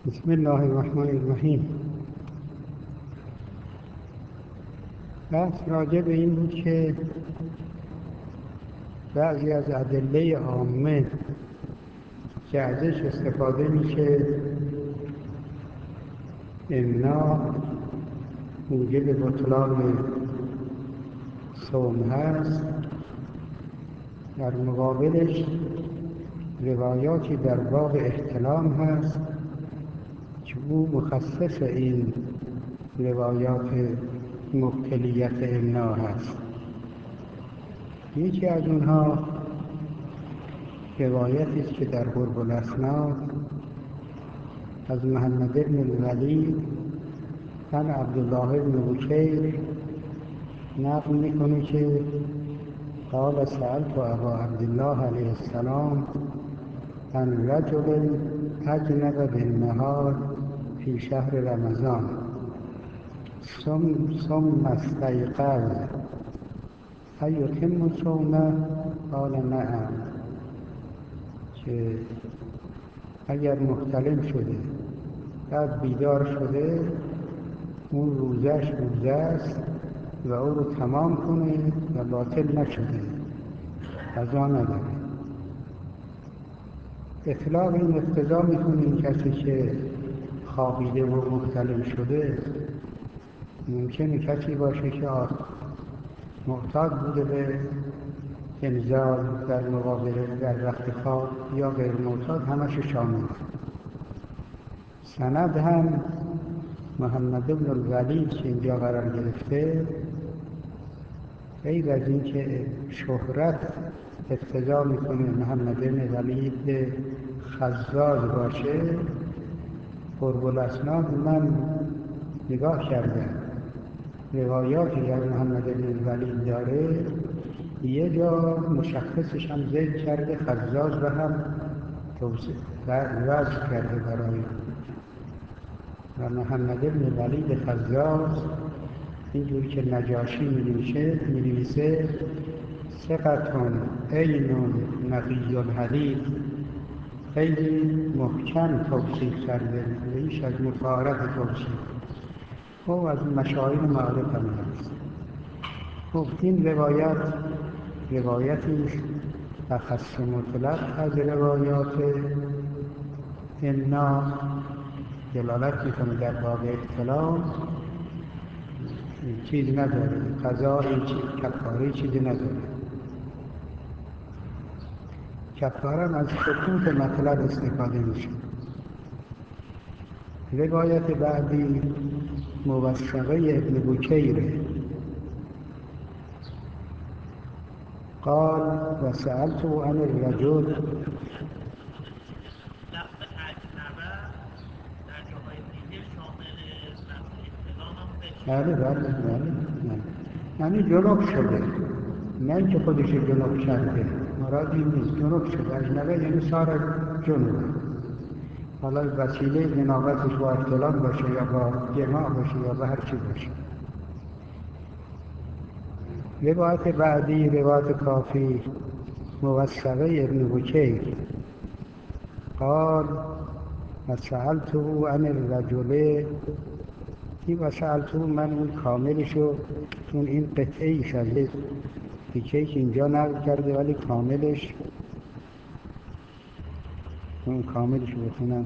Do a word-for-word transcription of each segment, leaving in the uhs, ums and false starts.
بسم الله الرحمن الرحیم. بحث راجع به این بود که بعضی از ادله عامه که ازش استفاده میشه امناع موجب بطلان صوم هست، در مقابلش روایاتی در باب احتلام هست که او مخصص این روایات مبتلیت امناع هست. یکی از اونها روایتی است که در قرب الاسناد از محمد بن الولید عن عبدالله بن بکیر نقل میکنه که قال سألت ابا عبدالله علیه السلام عن رجل اجنب بالنهار فی شهر رمضان ثم ثم استيقظ ایتم صومه؟ قال نعم. که اگر محتلم شده بعد بیدار شده اون روزش روزه است و او رو تمام کنه و باطل نشده، قضا نداره. اطلاق این اقتضا میکنه این کسی که خوابیده و محتلم شده ممکنه کسی باشه که معتاد بوده به انزال در مقابل در وقت خواب یا غیر معتاد، همش شامل. سند هم محمد بن الولید که اینجا قرار گرفته، غیر از این که شهرت اقتضا میکنه محمد بن ولید خزاز باشه، قرب الاسناد من نگاه کردم روایاتی از محمد بن الولید داره، یه جا مشخصش هم ذکر کرده، خزاز رو هم توصیف وضع کرده برای و محمد بن ولید خزاز اینجور که نجاشی می‌نویسه ثقتون عینون نقی الحدیث، خیلی محکم توصیف کرده، ریش از متعارف توصیف او از مشاهیر معارف هم هست. خب این روایت روایتی اخص مطلق از روایات امناع دلالت میکنه در باب احتلام، چیز نداره، قضایی کفاره چیزی نداره. کفاره از سکوت مطلب استفاده میشه. روایت بعدی موثقه ابن بکیره. قال و سألت عن الرجل. بله بله بله یعنی جنوب شده، نه اینکه خودش جنوب کرده، مراد این نیست. جنوب شده اجنبه یعنی سار جنوب، حالا وسیله جنابتش با احتلام باشه یا با جماع باشه یا با هر چی باشه. روایت بعدی روایت کافی موثقه ابن بکیر. قال و سألته عن الرجل. این و سألته من اون کاملشو، اون این قطعه ایش از دیگه که اینجا نقل کرده ولی کاملش، اون کاملشو بخونم.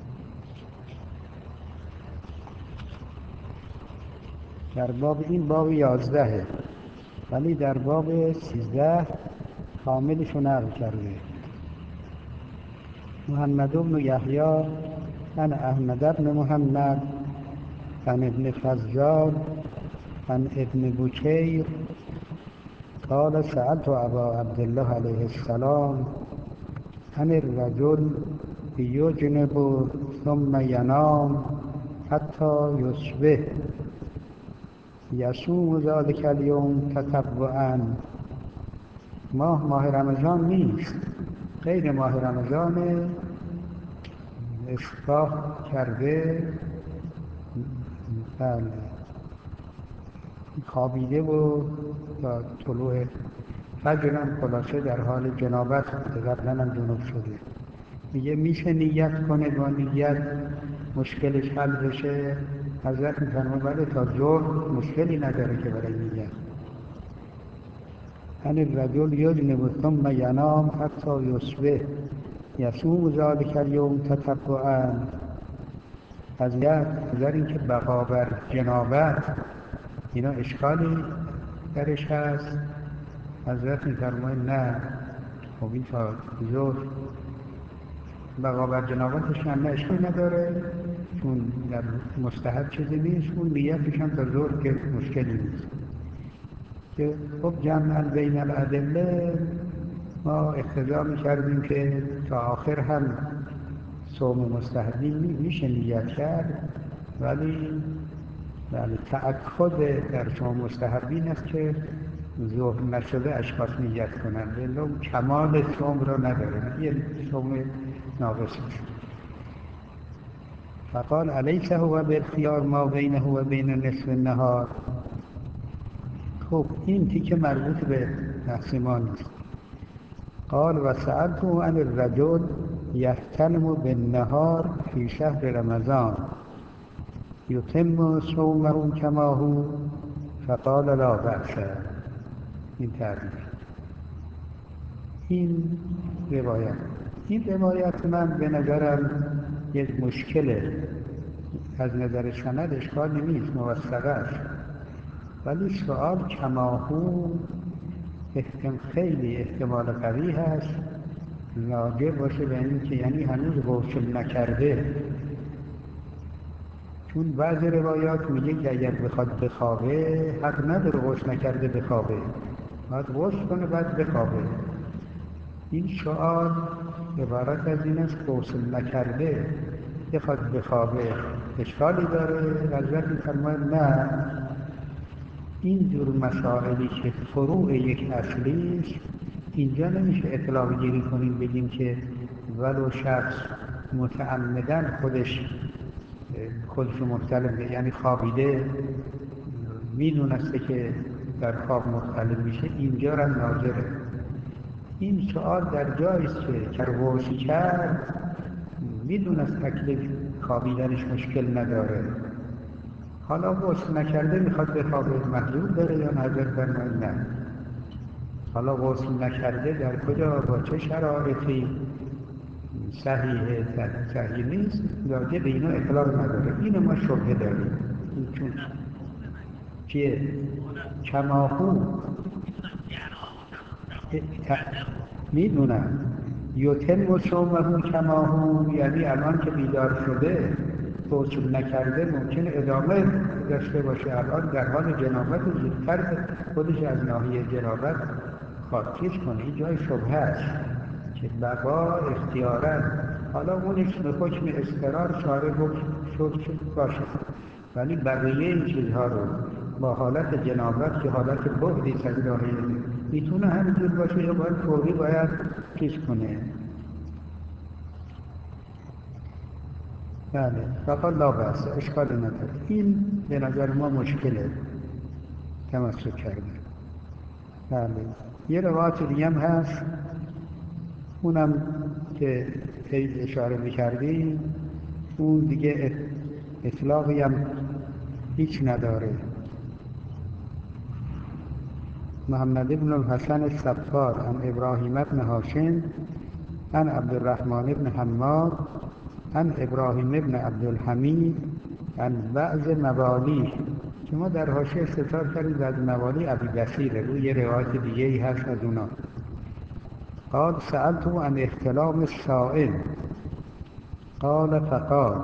در باب این باب یازدهه ولی در باب سیزده کاملشو نقل کرده. محمد بن یحیی عن احمد بن محمد عن ابن خزاز عن ابن بکیر قال سألت ابا عبدالله علیه السلام عن الرجل یجنب ثم ینام حتی یصبح یصوم ذلک الیوم تطوعا. ماه ماه رمضان نیست، غیر ماه رمضان، اصباح کرده، بله خوابیده و تا طلوع فجر هم خلاصه در حال جنابت بوده، قبلا هم جنوب شده. میگه میشه نیت کنه با نیت مشکلش حل بشه، حضرت میفرماید بله تا ظهر مشکلی نداره که برای میگن ان الرجل یجنب ثم ینام حتی یصبح یصوم ذلک الیوم تتبعا. از نظر اینکه بقا بر جنابت اینا اشکالی درش هست، حضرت میفرماید نه، خب این تا ظهر بقا بر جنابتش هم نه اشکالی نداره، چون در مستحب چیزی نیست، اون نیتش هم تا ظهر که مشکلی نیست. که خب جمعاً بین الادله ما اقتضا می‌کردیم که تا آخر هم صوم مستحبی میشه نیت کرد، ولی ولی تأکد در صوم مستحبی این است که ظهر نشده اشخاص نیت کنند، الا کمال صوم را نداره، یه صوم ناقص است. فقال الیس هو بالخیار ما بینه و بین نصف النهار. خب این تیکه مربوط به بحث ما نیست. قال و سألته عن الرجل یحتلم بالنهار فی شهر رمضان یتم صومه کما هو فقال لا بأس. این تعریف این روایت این روایت من به نظرم یک مشکله، از نظر سند اشکال نیست، موثقه است، ولی سؤال کماهو خیلی احتمال قوی هست راجع باشه به این که یعنی هنوز غسل نکرده، چون بعض روایات میگه که اگر بخواد بخوابه حق نداره غسل نکرده بخوابه، باید غسل کنه بعد بخوابه. این سؤال عبارت از این است غسل نکرده بخواد بخوابه اشکالی داره؟ حضرت می‌فرماید نه، این جور مسائلی که فروع یک اصلی است اینجا نمیشه اطلاق گیری کنیم بگیم که ولو شخص متعمداً خودش خودش مختلف، یعنی خوابیده میدونسته که در خواب مختلف میشه اینجا را ناظره. این سؤال در جایی است که غسل کرد میدونست تکلیف خوابیدنش مشکل نداره، حالا غسل نکرده میخواد بخوابه محذور داره یا نظر فرماید نه. حالا غسل نکرده در کجا با چه شرایطی صحیحه صحیح نیست راجع به اینا اطلاق نداره، اینو ما شبهه داریم. این چون که کماهو میدونم یتم صومه کماهو، یعنی الان که بیدار شده غسل نکرده ممکن ادامه داشته باشه، الان در حال جنابت زودتر خودش از ناحیه جنابت خاطیش کنه. این جای شبهه است که بقا اختیارا، حالا اونش به حکم اضطرار شارع شد باشه، ولی بقیه این چیزها رو با حالت جنابت که حالت بعدی از ناحیه میتونه همینجور باشه یا باید فوری باید چیز کنه. بله فقط لا بأس، اشکال نداره. این به نظر ما مشکله تمسک کرده. بله یه روایت دیگه هم هست، اونم که خیلی اشاره میکردیم، اون دیگه اطلاقی هم هیچ نداره. محمد بن الحسن الصفار عن ابراهیم بن هاشم عن عبد الرحمن بن حماد عن ابراهیم بن عبدالحمید عن بعض موالی، که ما در حاشیه استفسار کردیم از موالی ابی بصیر، روی یه روایت دیگه ای هست از اونا. قال سألته عن احتلام الصائم قال فقال،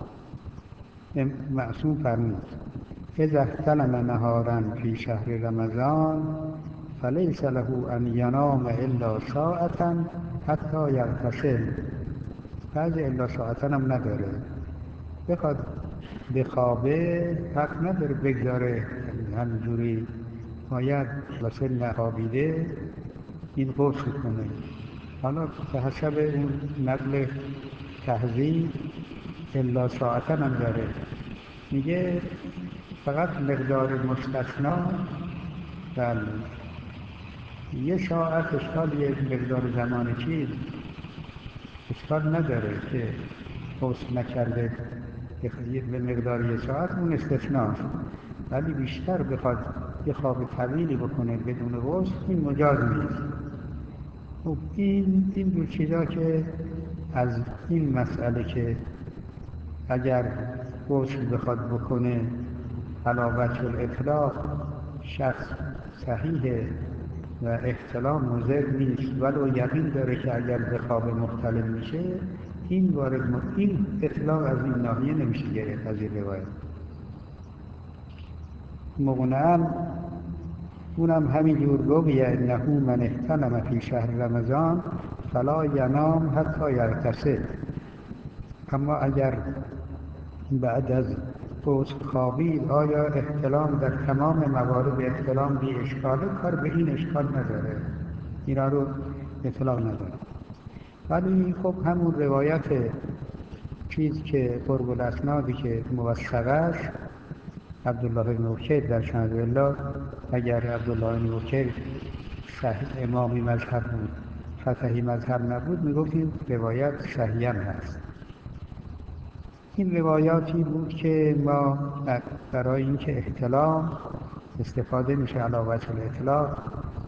معصوم فرمود اذا احتلم نهارا فی شهر رمضان فلیس له ان ینام الا ساعة حتی یغتسل. بعضی الا ساعتا هم نداره، بخواد بخوابه حق نداره بگذاره همینجوری، باید واسه نخوابیده این غسل کنه. حالا به حسب اون نقل تهذیب الا ساعتا هم داره، میگه فقط مقدار مستثنا. بله یه ساعت اشکال، یه مقدار زمان چیز اشکال نداره که غسل نکرده به مقدار یک ساعت اون استثناست، ولی بیشتر بخواد یه خواب طویلی بکنه بدون غسل این مجاز نیست. خب این این دو چیزا که از این مسئله که اگر غسل بخواد بکنه علاوه الاطلاق شخص صحیحه و احتلام مضر نیست، ولو یقین داره که اگر به خواب مختلف میشه این وارد این اطلاق از این ناحیه نمیشه گرفت از این روایت. مغنم اونم همینجور روی انه من احتلم فی شهر رمضان فلا ینام حتی یغتسل. اما اگر بعد از غسل خوابید آیا احتلام در تمام موارد احتلام بی اشکاله؟ کار به این اشکال نداره، اینا رو اطلاق نداره. ولی خب همون روایت چیز که قرب الاسنادی که موثقش عبدالله بن بکیر در شهر الله، اگر عبدالله بن بکیر صحیح امامی مذهب بود فتحی مذهب نبود میگفتیم روایت صحیح هست. این روایاتی بود که ما برای اینکه احتلام استفاده میشه علاوه الاطلاق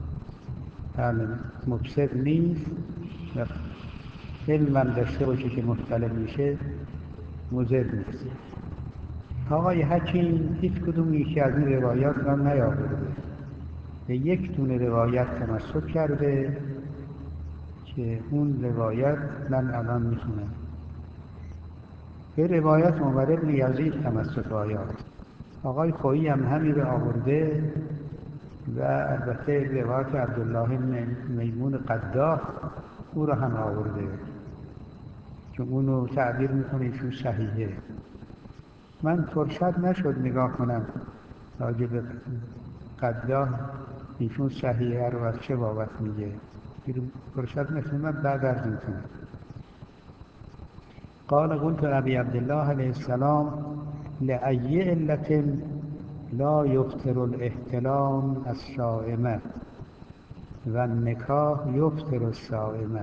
مفسد نیست و علم هم داشته باشه که مختلف میشه مضر نیست. آقای حکیم هیچ کدوم یکی از این روایات را نیاورده، به یک دونه روایت تمسک کرده که اون روایت من الان میخونم. به روایت عمر بن یزید تمسک آیات. آقای خویی هم همین رو آورده و البته روایت عبدالله بن میمون قداح او را هم آورده که اونو تعبیر میکنه ایشون صحیحه. من فرصت نشد نگاه کنم راجع به قداح ایشون صحیحه رو از چه بابت میگه، فرصت نشد، من بعد از میکنم. قال قلت ابی عبدالله علیه السلام لأی علة لا یفطر الاحتلام الصائمه و النکاح یفطر الصائمه.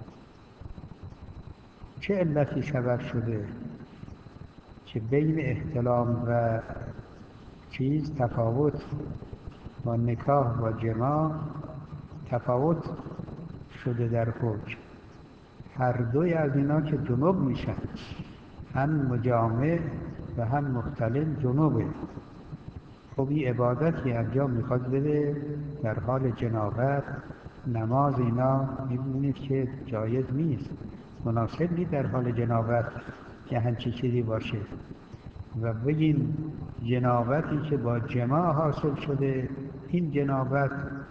چه علتی سبب شده که بین احتلام و چیز تفاوت با نکاح و جماع تفاوت شده در حکم؟ هر دوی از اینا که جنوب میشن، هم مجامع و هم مختلف جنوبه. خب این عبادتی انجام میخواد بده در حال جنابت، نماز اینا میبینید که جایز نیست، مناسب نیست در حال جنابت که همچی چیزی باشه. و بگیم جنابتی که با جماع حاصل شده این جنابت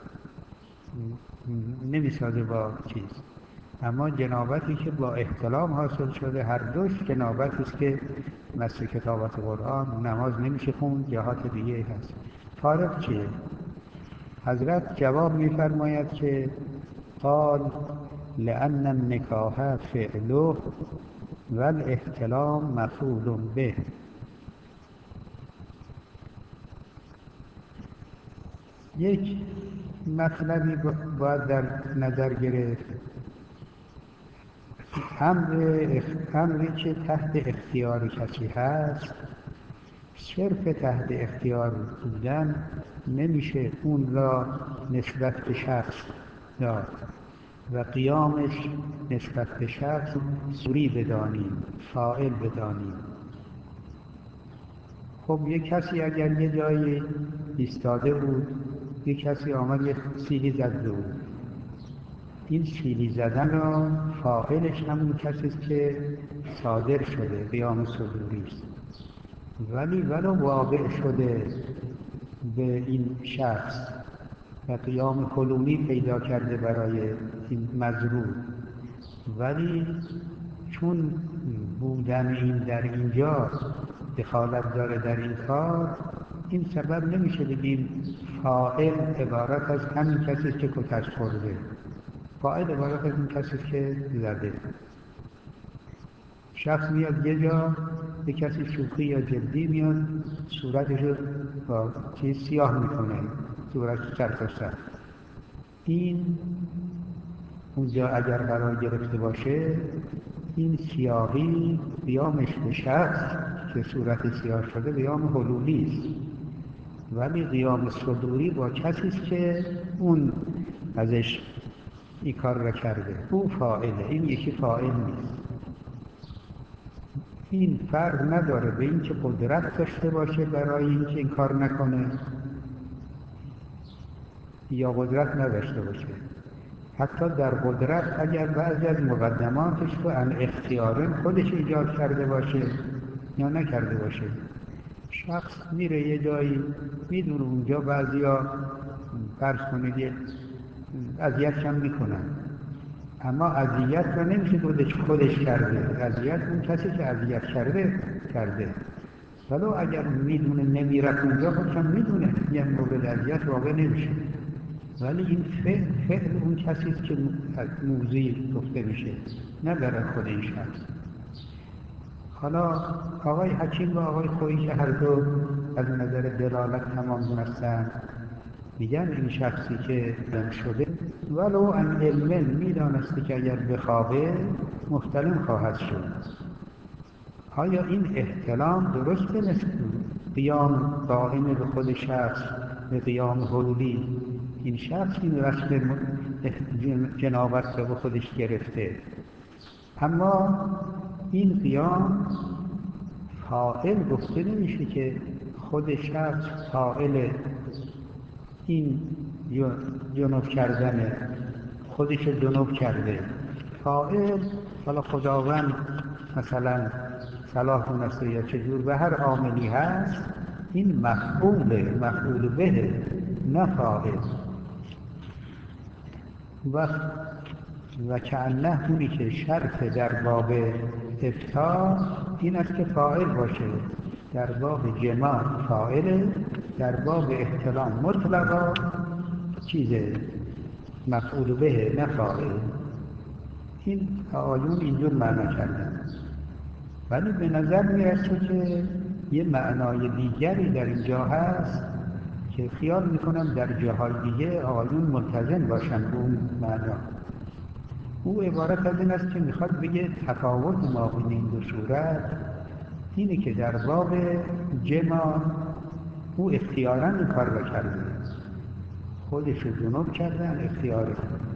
نمیسازه با چیز، اما جنابتی که با احتلام حاصل شده هر دوش جنابتی است که مثل کتابت قرآن نماز نمیشه خوند، جهات دیگه هست. فارق چیه؟ حضرت جواب میفرماید که قال لأن النکاح فعله و الاحتلام مفعول به. یک مطلبی باید در نظر گرفت، امر امری که تحت اختیار کسی هست صرف تحت اختیار بودن نمیشه اون را نسبت به شخص داد و قیامش نسبت به شخص سوری بدانیم، فاعل بدانیم. خب یک کسی اگر یه جایی ایستاده بود، یک کسی آمد یه سیلی زده بود، این سیلی زدن را فاعلش همون کسی است که صادر شده، قیام صدوری است. ولی ولو واقع شده به این شخص و قیام حلومی پیدا کرده برای این مضروب، ولی چون بودن این در اینجا دخالت داره در این کار، این سبب نمیشه بگیم فاعل عبارت از همین کسی که کتک خورده، فاعل عبارت از این کسی که زده. شخص میاد یه جا، یه کسی شوخی یا جدی میاد صورتش رو با چیز سیاه میکنه، صورت سر تا سر. این اونجا اگر قرار گرفته باشه این سیاهی قیامش به شخص که صورت سیاه شده قیام حلولی است، ولی قیام صدوری با کسی است که اون ازش این کار را کرده، او فاعله، این یکی فاعل نیست. این فرق نداره به این که قدرت داشته باشه برای اینکه این کار نکنه یا قدرت نداشته باشه. حتی در قدرت اگر بعضی از مقدماتش رو ان اختیارن خودش ایجاد کرده باشه یا نکرده باشه، شخص میره یه جایی میدونه اونجا بعضیا فرض کنید یه اذیت کم میکنن، اما اذیت رو نمیشه خودش خودش کرده، اذیت اون کسی که اذیت کرده کرده. ولو اگر میدونه نمیرد اونجا، خودشم میدونه یه مورد اذیت واقع نمیشه، ولی این فعل فعل اون کسی است که موضوعی گفته میشه، نه برای خود این شخص. حالا آقای حکیم و آقای خویی که هر دو از نظر دلالت تمام دونستن، میگن این شخصی که دم شده ولو ان علم میدانسته که اگر بخوابه محتلم خواهد شد. آیا این احتلام درسته مثل قیام دائم به خود شخص به قیام حلولی؟ این شخص این رسم جنابت رو به خودش گرفته، اما این قیام فاعل گفته نمیشه که خود شخص فاعل این جنوب کردن خودش جنوب کرده. فاعل حالا خداوند مثلا صلاح دونسته یا چجور به هر عاملی هست، این مفعول مفعول به نه فاعل. و و کأنه اونی که شرط در باب افتا این است که فاعل باشه، در باب جماع فاعل، در باب احتلام مطلقا چیزه مفعول به نه فاعل. این آیون اینجور معنا کردن، ولی به نظر میرسه که یه معنای دیگری در اینجا هست که خیال میکنم در جاهای دیگه آیون ملتزم باشن به اون معنا. او عبارت از این است که میخواد بگه تفاوت ما بین این دو صورت اینه که در باب جماع او اختیاراً این کار را کرده، خودش رو جنوب کردن اختیاری،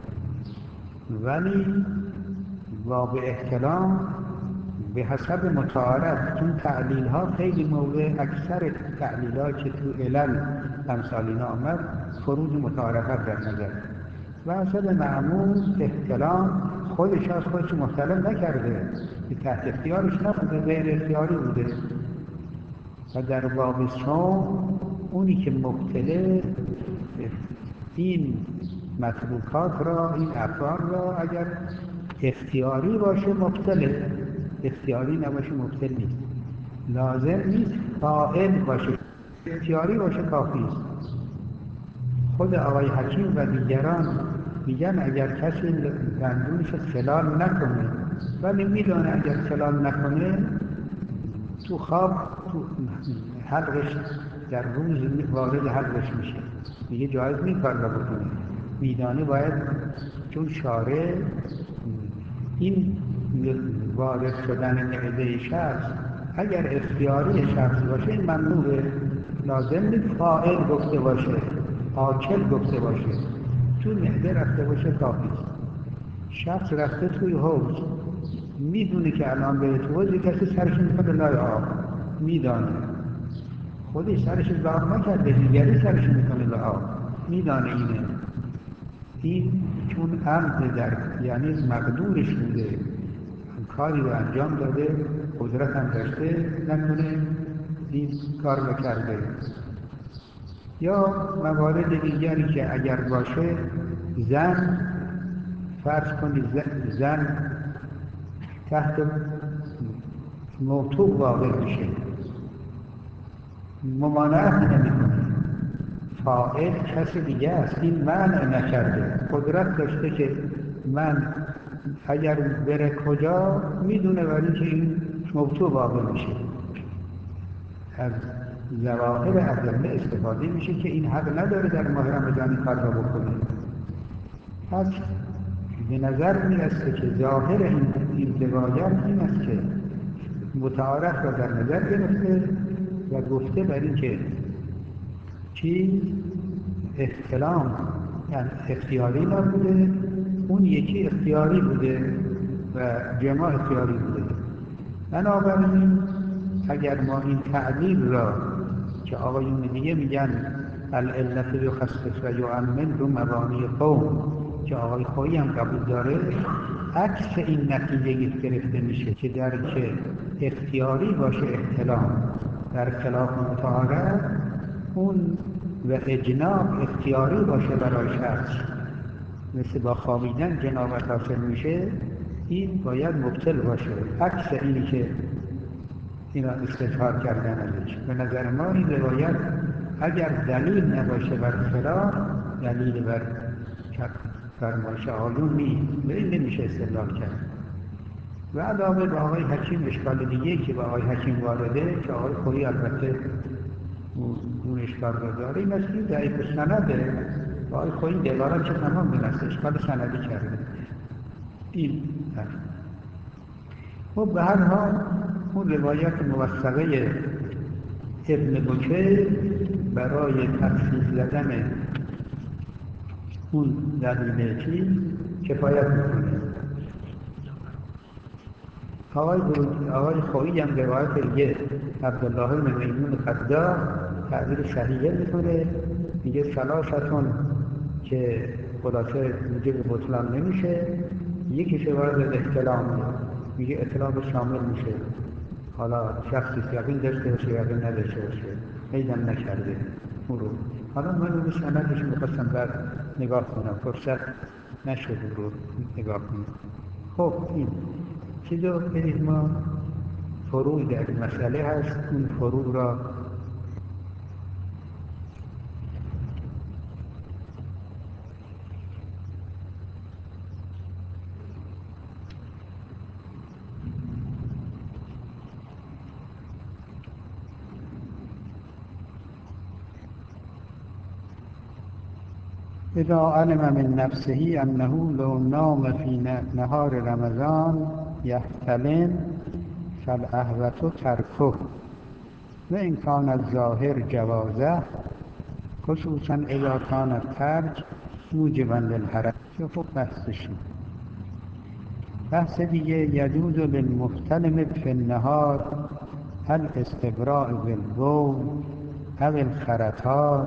ولی باب احتلام به حسب متعارف، چون تعلیل ها خیلی موضوع اکثر تعلیل ها که تو علل امثال اینا آمد فروض متعارفت در نظر و حسب معمول احتلام خودش از خودش محتلم نکرده، که تحت اختیارش نبوده، غیر اختیاری بوده. و در باب صوم اونی که مبتله این متروکات را، این افعال را اگر اختیاری باشه مبتله، اختیاری نباشه مبتل نیست. لازم نیست فاعل باشه، اختیاری باشه کافی است. خود آقای حکیم و دیگران میگن اگر کسی دندونش خلال نکنه ولی میدونه اگر خلال نکنه تو خواب تو حلقش در روز وارد حلقش میشه، میگه جایز نیست کار را بکنه، میدانه باید، چون شارع این وارد شدن معده شخص اگر اختیاری شخص باشه این ممنوعه، لازم نیست فاعل گفته باشه، آکل گفته باشه، تو معده رفته باشه کافی. شخص رفته توی حوض میدونه که الان به تو حوض کسی سرش میکنه لای آب، میدانه خودش سرش لای نکرده، دیگری سرش میکنه لای آب، میدانه اینه، این چون عمد در یعنی مقدورش بوده کاری رو انجام داده، قدرت هم داشته نکنه این کار رو کرده. یا موارد دیگری که اگر باشه، زن فرض کنید زن تحت موضوع واقع میشه، ممانعت نمیکنه، فاعل کسی دیگه است، این منع نکرده، قدرت داشته که من اگر بره کجا میدونه، ولی که این موضوع واقع میشه. از ظواهر ادله استفاده میشه که این حق نداره در ماه رمضان کار را بکنه. پس به نظر میرسه که ظاهر این روایت این است که متعارف را در نظر گرفته و گفته بر این که چیز احتلام یعنی اختیاری نبوده، اون یکی اختیاری بوده و جماع اختیاری بوده. بنابراین اگر ما این تعلیل را که آقایون دیگه میگن العلت یخصص و یعمم رو مبانی قوم که آقای خویی هم قبول داره، عکس این نتیجه گرفته میشه که در که اختیاری باشه احتلام در خلاف متعارف، اون و اجناب اختیاری باشه برای شخص مثل با خوابیدن جنابت حاصل میشه، این باید مبطل باشه. عکس اینی که اینا استظهار کردن ازش. به نظر ما این روایت اگر دلیل نباشه بر خلاف، دلیل بر فرمایش آقایون نیست، به این نمیشه استدلال کرد. و علاوه به آقای حکیم اشکال دیگه که به آقای حکیم وارده که آقای خویی البته اون اشکال رو داره، این است که ضعیف سنده آقای خویی دلارم چه تمام دونست اشکال سندی کرده. این هست. خب به هر حال اون روایت موثقه ابن بکیر برای تفصیل زدن اون دلیل چیز کفایت میکنه. آقای آقای خویی هم روایت دیگه عبدالله بن میمون قدار تعبیر صحیحه میکنه، میگه ثلاثتون که خلاصه موجب بطلان نمیشه، یکی شوارد احتلام میگه اطلاق شامل میشه، حالا شخصی یقین داشته باشه یقین نداشته باشه، میدم نکرده اون رو. حالا من اون سندش میخواستم بعد نگاه کنم، فرصت نشد رو نگاه کنم. خب این چیزو برید ما فروع در این مسئله هست، اون فروع را اذا علم من نفسه انه لو نام في نهار رمضان يحتلم فالاحوط تركه وان كان الظاهر جوازه خصوصا اذا كان الترك موجبا للحرج. خب بحثشون بحث دیگه يجوز للمحتلم في النهار الاستبراء بالبول او الخرطات.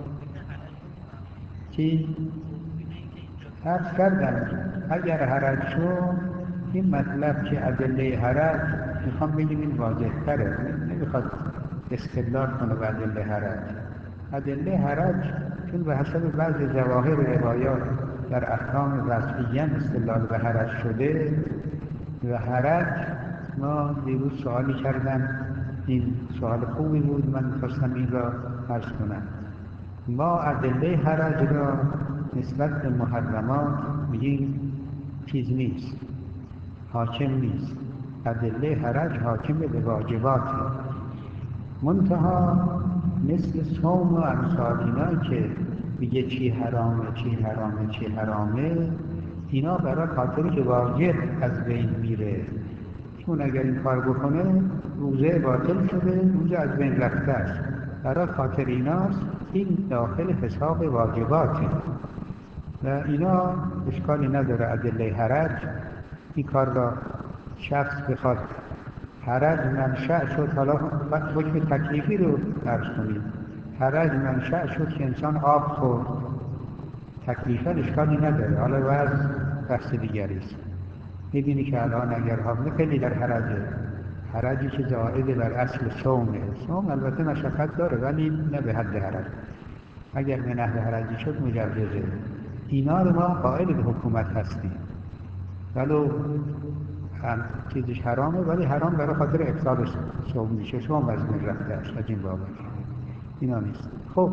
چی؟ عرض کردم اگر حرج شد، این مطلب که ادله حرج میخوام بگیم این واضح تره، نمیخواد استدلال کنه به ادله حرج. ادله حرج چون به حسب بعض ظواهر روایات در احکام وضعیه استدلال به حرج شده و حرج، ما دیروز سوالی کردم، این سوال خوبی بود، من میخواستم این را عرض کنم. ما ادله حرج را نسبت به محرمات میگیم چیز نیست، حاکم نیست. ادله حرج حاکم به واجبات، منتها مثل صوم و امثال اینا که میگه چی حرامه چی حرامه چی حرامه، اینا برای خاطری که واجب از بین میره، چون اگر این کار بکنه روزه باطل شده، روزه از بین رفته است، برای خاطر ایناست این داخل حساب واجباته و اینا اشکالی نداره. ادله حرج این کار را شخص بخواد حرج منشأ شد، حالا حکم تکلیفی رو درس کنیم، حرج منشأ شد که انسان آب خورد، تکلیفا اشکالی نداره، حالا وضع بحث دیگری است. میبینی که الان اگر حاضر خیلی در حرجه، حرجی که زائد بر اصل صومه، صوم البته مشقت داره ولی نه به حد حرج، اگر به نحو حرجی شد مجوزه. اینا رو ما قائل به حکومت هستیم، ولو هم چیزش حرامه ولی حرام برای خاطر افساد صوم میشه، صوم از من رفته است، از این بابت اینا نیست. خب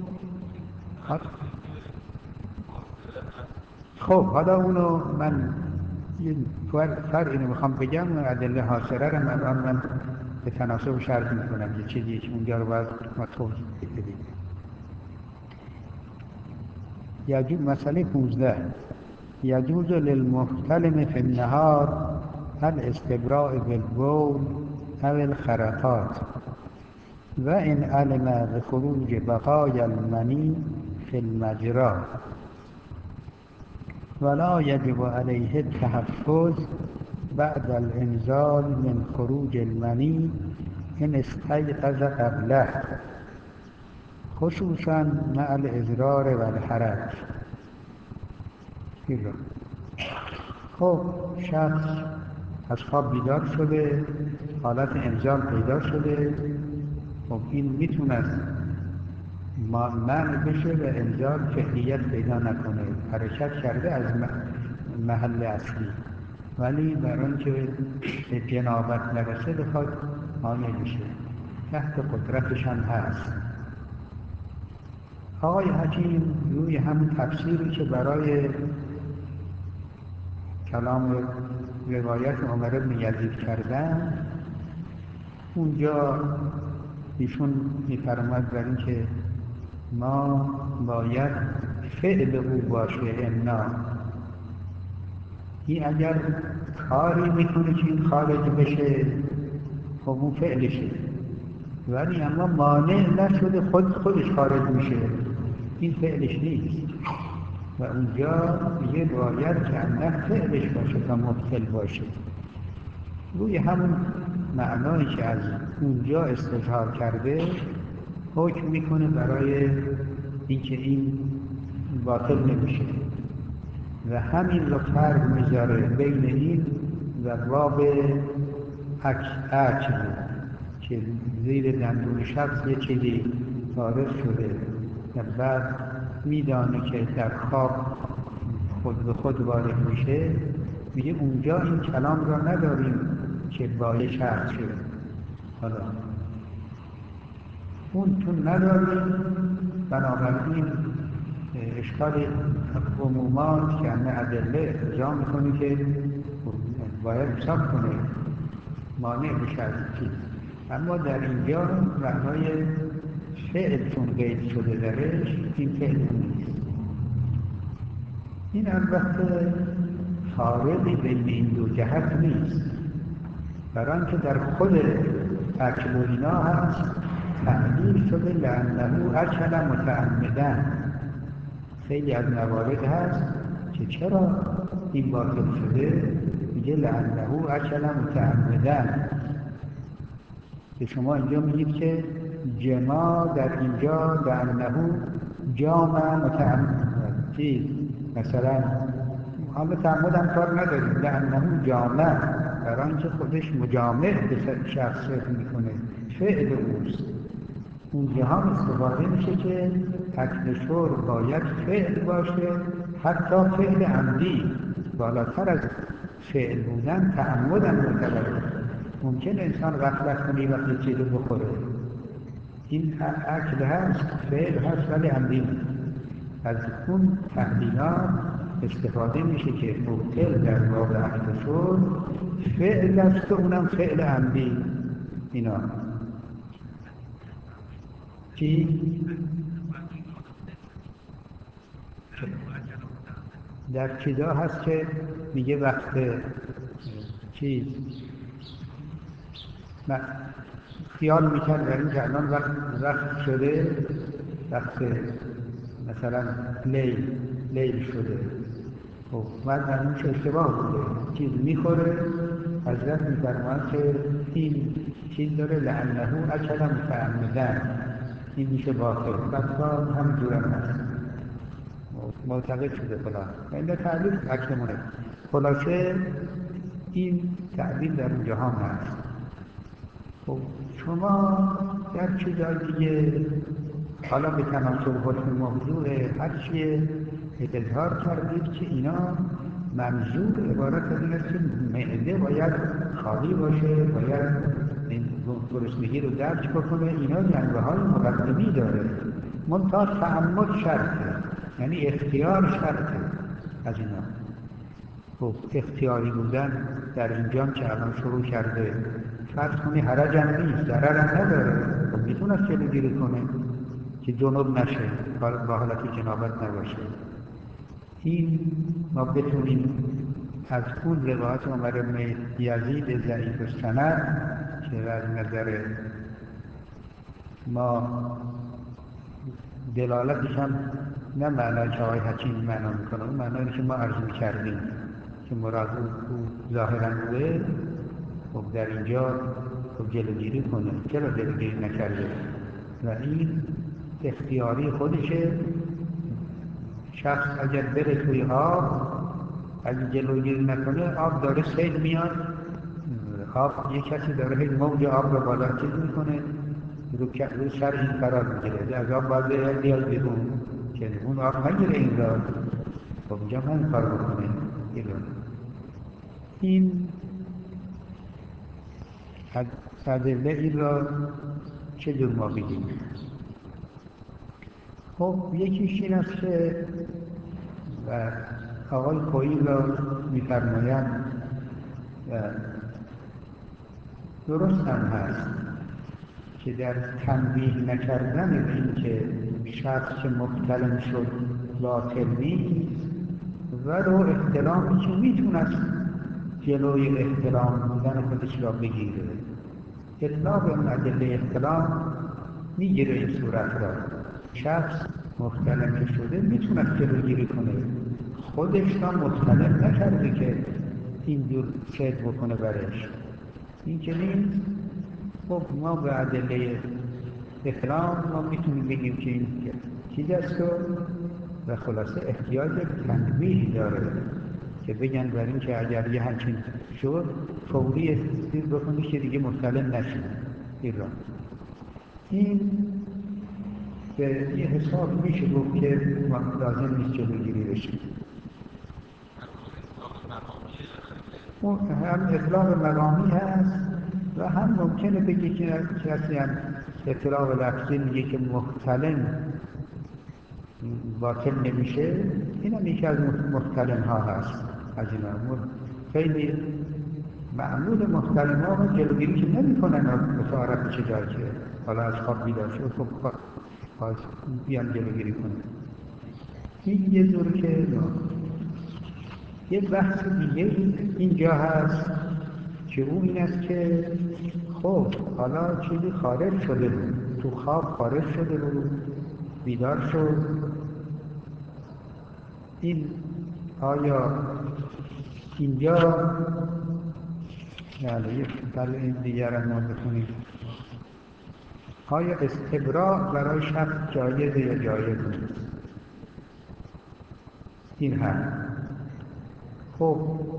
خب حالا اونو من یه فرق اینو میخوام بگم، اون ادله حاصله رو الان من به تناسب شرح میکنم، یه چیزی که اونجا رو باید ما توضیح بدیم. یجوز مسئله پونزده یجوز للمحتلم فی النهار الاستبراء بالبول او الخرقات و ان علم بخروج بقایا المنی فی المجرى ولا یجب علیه التحفظ بعد الانزال من خروج المنی ان استيقظ قبله خصوصا مع الاضرار و الحرج. خب شخص از خواب بیدار شده، حالت انزال پیدا شده، خب این میتونه منع بشه و انزال فعلیت پیدا نکنه، حرکت کرده از محل اصلی، ولی برای اینکه به جنابت نرسه بخواد مانع بشه، تحت قدرتش هم هست. آقای حکیم روی همون تفسیری که برای کلام روایت عمر بن یزید کردن، اونجا ایشون می‌فرماید بر این که ما باید فعل او باشه انا، این اگر کاری میکنه که این خارج بشه خب اون فعلشه، ولی اما مانع نشده خود خودش خارج میشه، این فعلش نیست و اونجا یه باید که نه فعلش باشه تا مبطل باشه. روی همون معنایی که از اونجا استظهار کرده حکم میکنه برای اینکه این باطل نمیشه و همین رو فرق میذاره بین این و باب اکل که زیر دندون شخص یه چیزی وارد شده و بعد میدانه که در خواب خود به خود وارد میشه، میگه اونجا این کلام را نداریم که باید شخص شده. حالا اون تو نداریم، بنابراین اشکال عمومات که همه ادله اقضا میکنه که باید حساب کنه مانع بشه از چیز، اما در اینجا معنای فعل چون قید شده درش این فعل نیست. این البته فارقی بین این دو جهت نیست، برای اینکه در خود اکل و اینا هست تعلیل شده لأنه اکل متعمدا. خیلی از موارد هست که چرا این باطل شده، میگه لأنه اکل متعمدا، که شما اینجا میگید که جما در اینجا لأنه جامع متعمد چیز، مثلا حالا تعمد هم کار نداریم، لأنه جامع برای اینکه خودش مجامع به شخص میکنه، فعل اوست. اونجا هم استفاده میشه که اکل شرب باید فعل باشه، حتی فعل عمدی، بالاتر از فعل بودن تعمد هم معتبره. ممکن انسان غفلت کنه وقتی چیزی بخوره، این اکل هست، فعل هست ولی عمدی نیست. از اون تحلیلات استفاده میشه که مبطل در باب اکل شرب فعل است و اونم فعل عمدی. اینا چی؟ در چیزا هست که میگه وقت چیز خیال میکرد در این که الان وقت, وقت شده، وقت مثلا لیل لیل شده، خب بعد در اونش اشتباه بوده، چیز میخوره، حضرت میفرماید که این چیز داره لأنه اکل متعمدا، این میشه باطل، بسا هم جورم هست معتقد شده فلان، این تعبیر اکلمونه. خلاصه این تعبیر در اونجا هم هست. خب شما در چیزای دیگه حالا به تناسب حکم موضوع هرچیه اظهار کردید که اینا منظور عبارت از این است که معده باید خالی باشه، باید این گرسنگی رو درک بکنه، اینا جنبه های مقدمی داره، منتها تعمد شرطه، یعنی اختیار شرطه از اینا. خب اختیاری بودن در اینجا که الان شروع کرده، فرض کنی حرج هم نیست، ضرر هم نداره، خب میتونه جلوگیری کنه که جنوب نشه، با حالت جنابت نباشه. این ما بتونیم از اون روایت عمر بن یزید ضعیف السند که از نظر ما دلالتش هم نه معنای که آقای حکیم معنا میکنه، اون معنایی که ما عرض میکردیم که مراد او ظاهرا بوده، خب در اینجا خب جلوگیری کنه. چرا جلوگیری نکرده؟ و این اختیاری خودشه. شخص اگر بره توی آب، اگه جلوگیری نکنه آب داره سیل میاد، آب یه کسی داره هی موج آب رو بالا چیز میکنه، رو, رو سر این قرار میگیره، از آب باید بیاد بیاد بیرون که اون آب نگیره این را. خب اینجا من کار بکنه ایران. این ادله این را چجور ما بگیم؟ خب یکیش این است که و آقای کویی را می‌فرمایند و درست هم هست که در تنبیه نکردن به این که شخص که مبتلم شد باطل نیست، ولو احترامی که میتونست جلوی احترام بودن خودش را بگیره. اطلاق اون ادله احترام میگیره این صورت را. شخص مختلف که شده میتونه جلوگیری کنه، خودش را مختلف نکرده که اینجور صید بکنه برش. این که نیست. خب ما به ادله احترام ما میتونیم بگیم که این چیز است و خلاصه احتیاج به تنبیه داره که بگن بر این که اگر یه همچین شد فوری استفاده بکنی که دیگه مختلف نشید ایران. این به یه حساب میشه گفت که لازم نیست جلوگیری بشه. هم اطلاق مقامی هست و هم ممکنه بگی که کسی هم اطلاق لفظی میگه که مختلن باطل نمیشه. این هم یکی از مختلن ها هست. از اینا خیلی معمول مختلن ها و جلوگیری که نمی کنن مثل عرب چه جایی که حالا از خواب بیدار شد خب خواهد بیان جلوگیری کنن. این یه جور که یه بحث دیگه اینجا هست که اون این است که خب حالا چیزی خارج شده بود، تو خواب خارج شده بود، بیدار شد. این آیا اینجا یعنی بله این دیگر هم ما بخونیم آیا استبراء برای شخص جایزه یا جایز نیست؟ این هم خب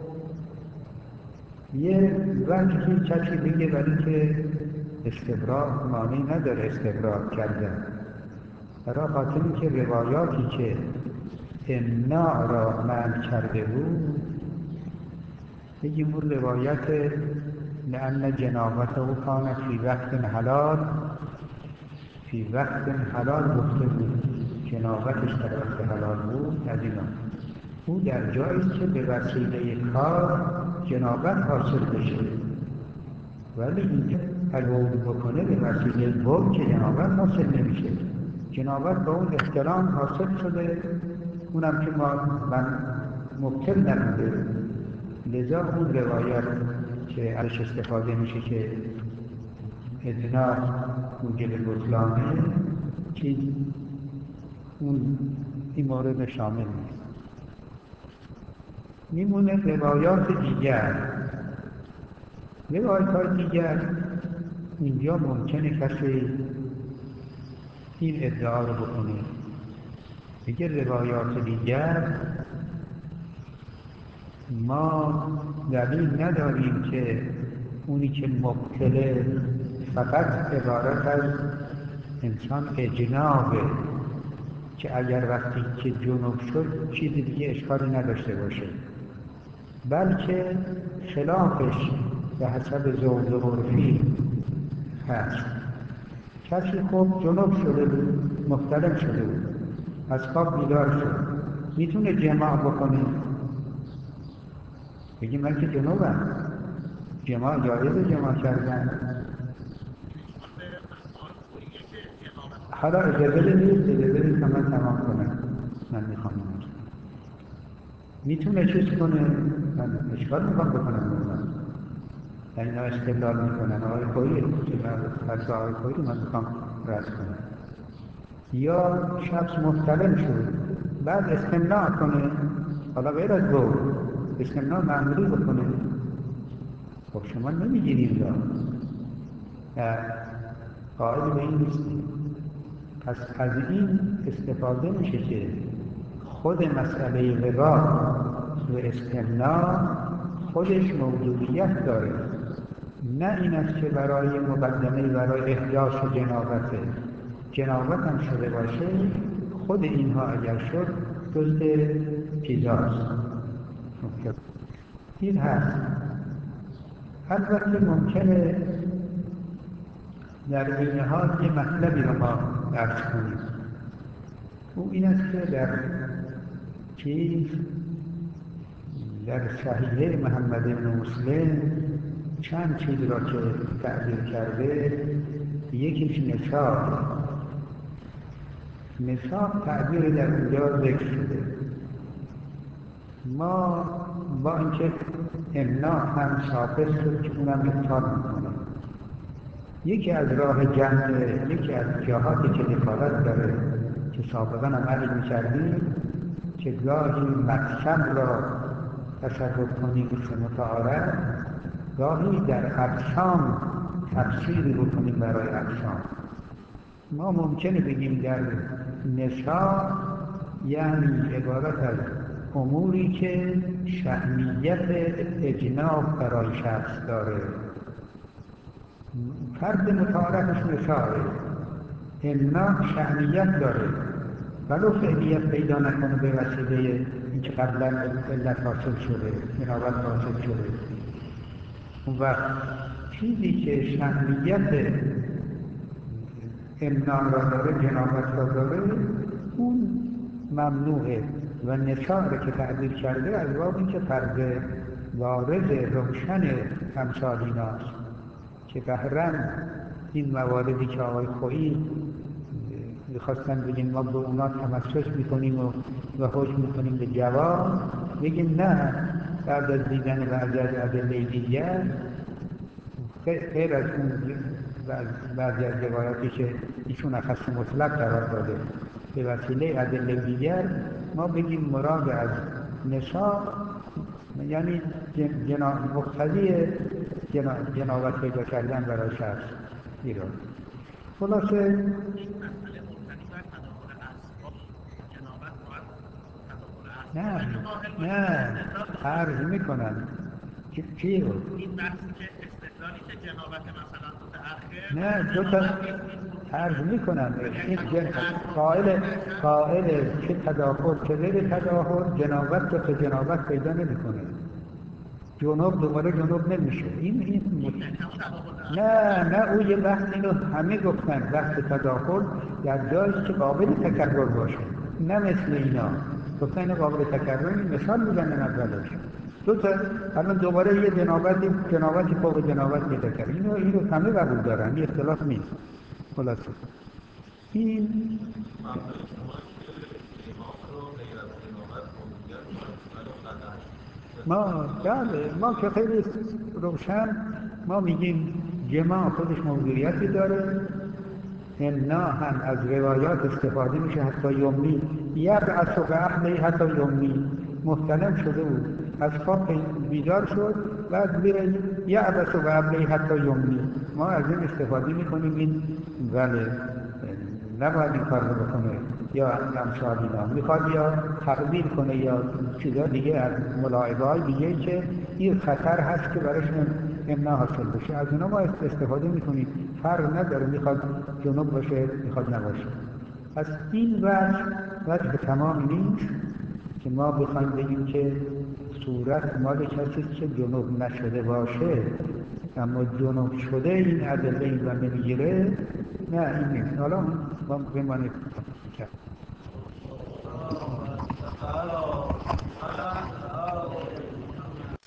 یه وجهی کسی بگه ولی که استبراء معنی نداره استبراء کردن، برای خاطر که روایاتی که امناع را منع کرده بود بگیم اون روایت لأن جنابته کان فی وقت حلال، فی وقت حلال گفته بود جنابتش در وقت حلال بود. از اینا او در جایی که به وسیله کار جنابت حاصل بشه، ولی اینکه الوضو بکنه به وسیله بود که جنابت حاصل نمیشه. جنابت با اون احترام حاصل شده، اونم که ما من مبتل نبوده. لذا اون روایت که ازش استفاده میشه که ادنا موجب بطلانه چیز اون این مورد شامل نیست. میمونه روایات دیگر. روایات دیگر اینجا ممکنه کسی این ادعا رو بکنه بگه روایات دیگر ما دلیل نداریم که اونی که مبتله فقط عبارت از انسان اجنابه که اگر وقتی که جنوب شد چیزی دیگه اشکالی نداشته باشه، بلکه خلافش به حسب ذوق عرفی هست. کسی خب جنوب شده بود، محتلم شده بود، از خواب بیدار شد، میتونه جماع بکنه؟ بگیم من که جنوبم، جماع جایز جماع کردن. حالا اجازه نیست، اجازه نیست که من تمام کنم، من میخوام میتونه چیز کنه، من اشکال میخوام بکنم. یعنی اینا استدلال میکنن آقای خویی که از آقای خویی من میخوام رد کنم. یا شخص مختلف شد بعد استمناع کنه، حالا غیر از بود استمناع معمولی بکنه، خب شما نمیگیرید را قائل به این نیستید. پس از این استفاده میشه که خود مسئله وقا و استمناع خودش موجودیت داره، نه این است که برای مقدمه برای احداث جنابته. جنابت هم شده باشه خود اینها اگر شد جزء چیزاست. این هست. البته ممکنه در این حال یه مطلبی رو ما عرض کنیم، او این است که در چیز در صحیحه محمد بن مسلم چند چیز را که تعبیر کرده، یکیش نساء. نساء تعبیر در اونجا ذکر شده. ما با اینکه امنا هم ثابت شد که اونم ابطال میکنه. یکی از راه جمع، یکی از جهاتی که دخالت داره که سابقا هم عرض می‌کردیم که گاهی مقصد را تصرف کنیم به متعارف، گاهی در اقسام تفسیری بکنیم برای اقسام. ما ممکنه بگیم در نساء یعنی عبارت از اموری که شأنیت اجناب برای شخص داره. فرد متعارفش نسائه، امنا شأنیت داره ولو فعلیت پیدا نکنه به وسیله اینکه قبلا علت حاصل شده، جنابت حاصل شده. اون وقت چیزی که شأنیت امنا را داره، جنابت را داره، اون ممنوعه. و نساء که تعبیر کرده از باب اینکه فرد وارد روشن امثال ایناست که بهرن این مواردی که آقای خویی میخواستن بگیم ما به اونا تمسک میکنیم و و حکم میکنیم به جواب، بگیم نه، بعد از دیدن بعضی از ادله دیگر غیر از اون بعضی از روایاتی که ایشون اخص مطلق قرار داده به وسیله ادله دیگر، ما بگیم مراد از نساء یعنی جنا... مقتضی جنا... جنابت پیدا کردن برای شخص ایران. خلاصه نه نه عرض میکنن چی رو این بحثی که استدلالی که جنابت مثلا متأخر نه دو تا عرض میکنن این جن... قائل قائل که تداخل که غیر تداخل جنابت که جنابت پیدا نمیکنه، جنوب دوباره جنوب نمیشه. این این مت... نه نه او یه بحث اینو همه گفتن، بحث تداخل در جایی که قابل تکرر باشه، نه مثل اینا گفتن اینو قابل تکرر. این مثال میزنن اولش دو تا الان دوباره یه جنابتی جنابتی فوق جنابت پیدا کرد. اینو اینو همه قبول دارن، این اختلاف نیست. خلاصه این ما بله ما که خیلی روشن ما میگیم جماع خودش موضوعیتی داره. امنا هم از روایات استفاده میشه، حتی یومی یبعث به اهله، حتی یومی محتلم شده بود از خواب بیدار شد بعد میره یبعث به اهله حتی یومی. ما از این استفاده میکنیم. این بله نباید این کار رو بکنه یا امثال اینا، میخواد یا تقدیر کنه یا چیزا دیگه از ملاعبه های دیگه که این خطر هست که براش امنا حاصل بشه، از اونا ما استفاده میکنیم. فرق نداره میخواد جنوب باشه میخواد نباشه. پس این وجه وجه تمام نیست که ما بخوایم بگیم که صورت مال کسی که جنوب نشده باشه اما جنوب شده این ادله این رو نمیگیره، نه این نیست. حالا ما بمانید کرد